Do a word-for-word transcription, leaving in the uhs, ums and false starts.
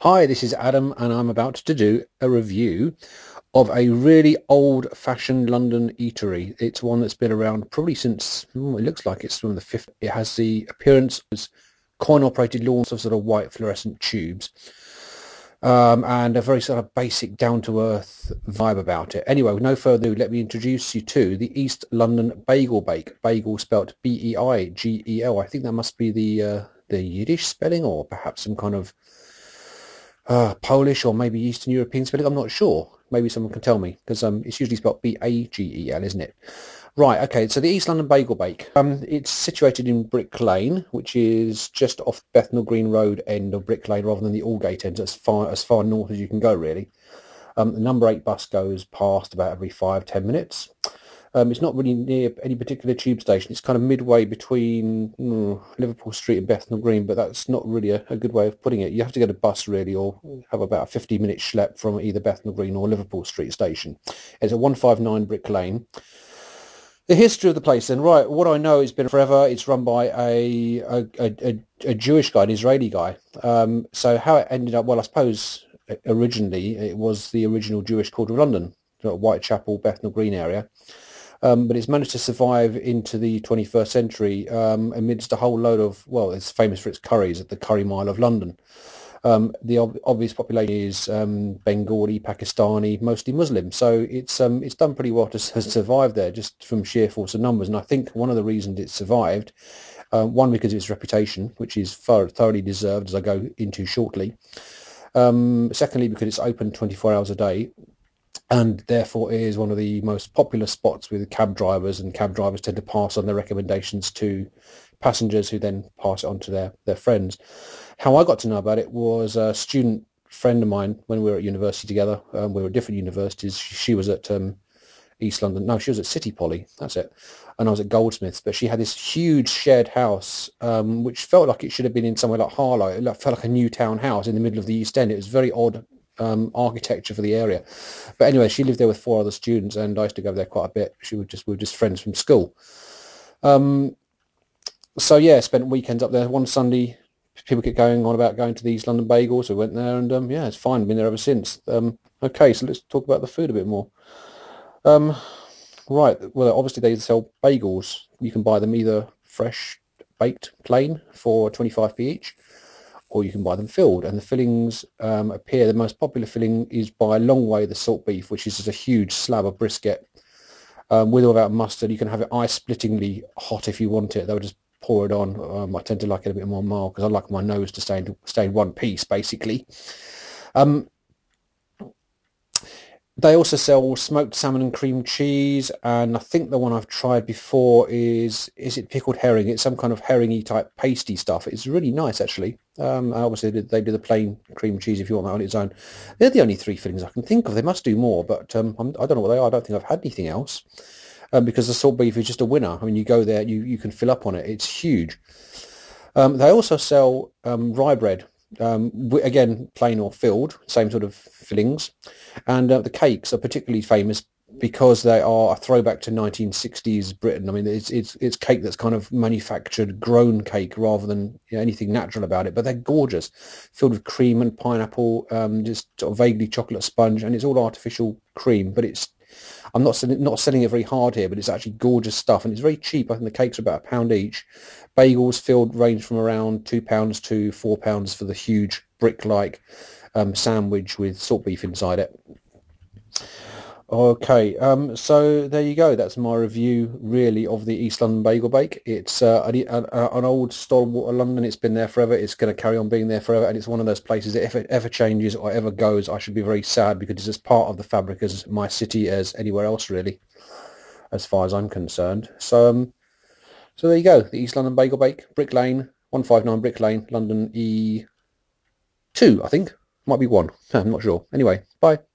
Hi, this is Adam, and I'm about to do a review of a really old-fashioned London eatery. It's one that's been around probably since, oh, it looks like it's from the fifth. It has the appearance as coin-operated lawns of sort of white fluorescent tubes, um, and a very sort of basic, down-to-earth vibe about it. Anyway, with no further ado, let me introduce you to the East London Bagel Bake. Bagel spelt B E I G E L. I think that must be the uh, the Yiddish spelling, or perhaps some kind of uh, Polish or maybe Eastern European spelling. I'm not sure. Maybe someone can tell me because um, it's usually spelled B A G E L, isn't it? Right. Okay. So the East London Bagel Bake. Um, it's situated in Brick Lane, which is just off Bethnal Green Road end of Brick Lane, rather than the Aldgate end. So as far as far north as you can go, really. Um, the number eight bus goes past about every five ten minutes. Um, it's not really near any particular tube station. It's kind of midway between mm, Liverpool Street and Bethnal Green, but that's not really a, a good way of putting it. You have to get a bus really, or have about a fifty minute schlep from either Bethnal Green or Liverpool Street station. It's a one five nine Brick Lane. The history of the place then, right, what I know, it's been forever. It's run by a a, a, a Jewish guy, an Israeli guy. Um, so how it ended up, well, I suppose originally it was the original Jewish Quarter of London, Whitechapel, Bethnal Green area. Um, but it's managed to survive into the twenty-first century um, amidst a whole load of, well, it's famous for its curries at the Curry Mile of London. Um, the ob obvious population is um, Bengali, Pakistani, mostly Muslim. So it's um, it's done pretty well to, to survive there, just from sheer force of numbers. And I think one of the reasons it survived, uh, one, because of its reputation, which is far, thoroughly deserved, as I go into shortly. Um, secondly, because it's open twenty-four hours a day, and therefore it is one of the most popular spots with cab drivers, and cab drivers tend to pass on their recommendations to passengers who then pass it on to their, their friends. How I got to know about it was a student friend of mine when we were at university together. Um, we were at different universities. She, she was at um, East London. No, she was at City Poly. That's it. And I was at Goldsmiths. But she had this huge shared house, um, which felt like it should have been in somewhere like Harlow. It felt like a new town house in the middle of the East End. It was very odd um, architecture for the area. But anyway, she lived there with four other students, and I used to go there quite a bit. She was just we were just friends from school. Um, so yeah, spent weekends up there. One Sunday, people kept going on about going to these London bagels. We went there, and um, yeah, it's fine. Been there ever since. Um, okay, so let's talk about the food a bit more. Um, right. Well, obviously they sell bagels. You can buy them either fresh, baked, plain for twenty-five p each, or you can buy them filled. And the fillings um, appear, the most popular filling is by a long way the salt beef, which is just a huge slab of brisket um, with or without mustard. You can have it eye-splittingly hot if you want it. They'll just pour it on. Um, I tend to like it a bit more mild because I like my nose to stay in, stay in one piece, basically. Um, They also sell smoked salmon and cream cheese, and I think the one I've tried before is is it pickled herring? It's some kind of herringy type pasty stuff. It's really nice actually. Um, obviously they, they do the plain cream cheese if you want that on its own. They're the only three fillings I can think of. They must do more, but um, I'm, I don't know what they are. I don't think I've had anything else. Um, because the salt beef is just a winner. I mean, you go there, you you can fill up on it. It's huge. Um, they also sell um, rye bread, um, again, plain or filled, same sort of fillings. And uh, the cakes are particularly famous because they are a throwback to nineteen sixties Britain. I mean, it's it's it's cake that's kind of manufactured, grown cake rather than you know, anything natural about it. But they're gorgeous, filled with cream and pineapple, um, just sort of vaguely chocolate sponge, and it's all artificial cream. But it's I'm not selling, not selling it very hard here, but it's actually gorgeous stuff, and it's very cheap. I think the cakes are about a pound each. Bagels filled range from around two pounds to four pounds for the huge brick-like um, sandwich with salt beef inside it. Okay, um, so there you go. That's my review, really, of the East London Bagel Bake. It's uh, an, an old stalwart of London. It's been there forever. It's going to carry on being there forever, and it's one of those places that if it ever changes or ever goes, I should be very sad because it's as part of the fabric as my city as anywhere else, really, as far as I'm concerned. So, um, so there you go. The East London Bagel Bake, Brick Lane, one five nine Brick Lane, London E two, I think. Might be one. I'm not sure. Anyway, bye.